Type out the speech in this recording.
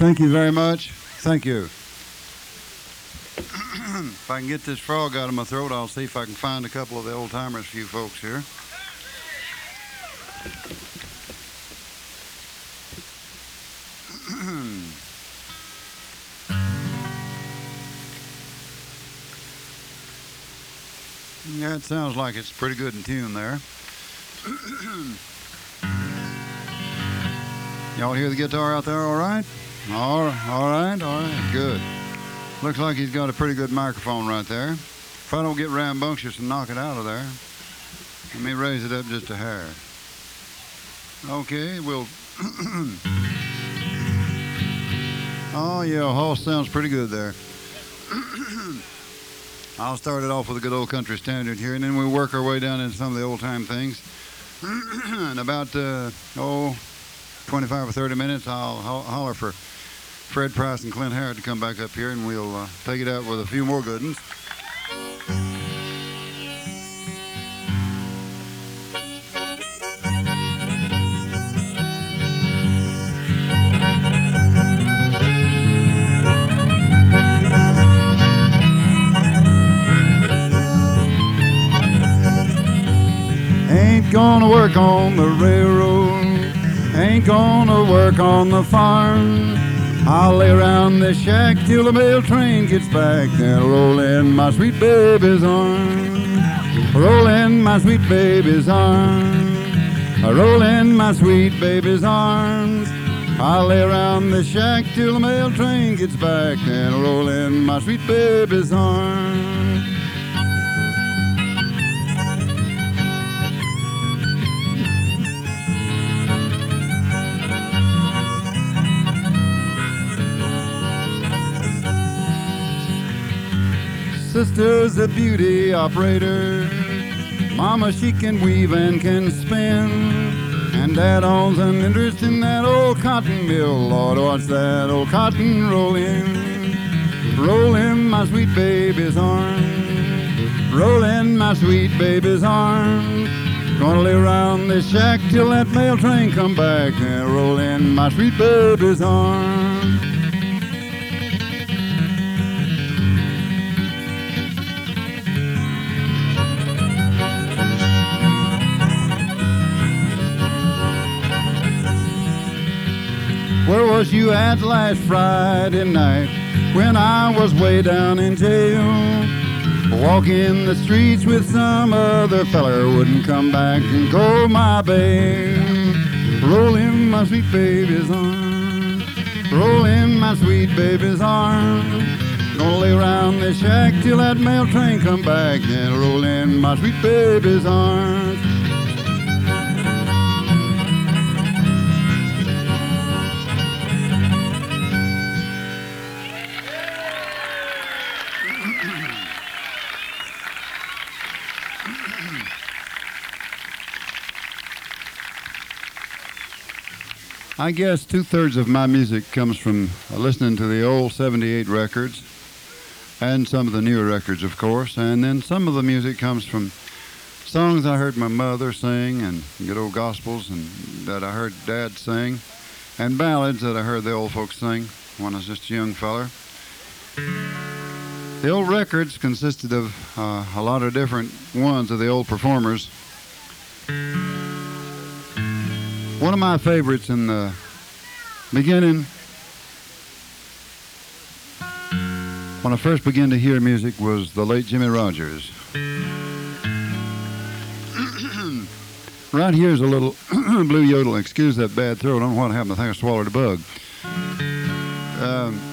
Thank you very much. Thank you. If I can get this frog out of my throat, I'll see if I can find a couple of the old timers for you folks here. Yeah, it sounds like it's pretty good in tune there. Y'all hear the guitar out there all right? All right, good. Looks like he's got a pretty good microphone right there. If I don't get rambunctious and knock it out of there, let me raise it up just a hair. Okay, we'll... Oh, yeah, Hoss sounds pretty good there. I'll start it off with a good old country standard here, and then we'll work our way down into some of the old-time things. In about, 25 or 30 minutes, I'll holler for Fred Price and Clint Harrod to come back up here, and we'll take it out with a few more good ones. Ain't gonna work on the railroad, ain't gonna work on the farm. I'll lay around this shack till the mail train gets back, then roll in my sweet baby's arms. Roll in my sweet baby's arms. Roll in my sweet baby's arms. I'll lay around this shack till the mail train gets back, then roll in my sweet baby's arms. Sister's a beauty operator. Mama, she can weave and can spin. And Dad owns an interest in that old cotton mill. Lord, watch that old cotton roll in. Roll in my sweet baby's arms. Roll in my sweet baby's arms. Gonna lay around this shack till that mail train come back, and roll in my sweet baby's arms. Where was you at last Friday night when I was way down in jail? Walking the streets with some other feller, wouldn't come back and go my babe. Roll in my sweet baby's arms. Roll in my sweet baby's arms. Gonna lay around this shack till that mail train come back, and roll in my sweet baby's arms. I guess 2/3 of my music comes from listening to the old 78 records and some of the newer records, of course. And then some of the music comes from songs I heard my mother sing and good old gospels and that I heard Dad sing, and ballads that I heard the old folks sing when I was just a young feller. The old records consisted of a lot of different ones of the old performers. One of my favorites in the beginning, when I first began to hear music, was the late Jimmie Rodgers. Right here's a little blue yodel. Excuse that bad throat. I don't know what happened. I think I swallowed a bug.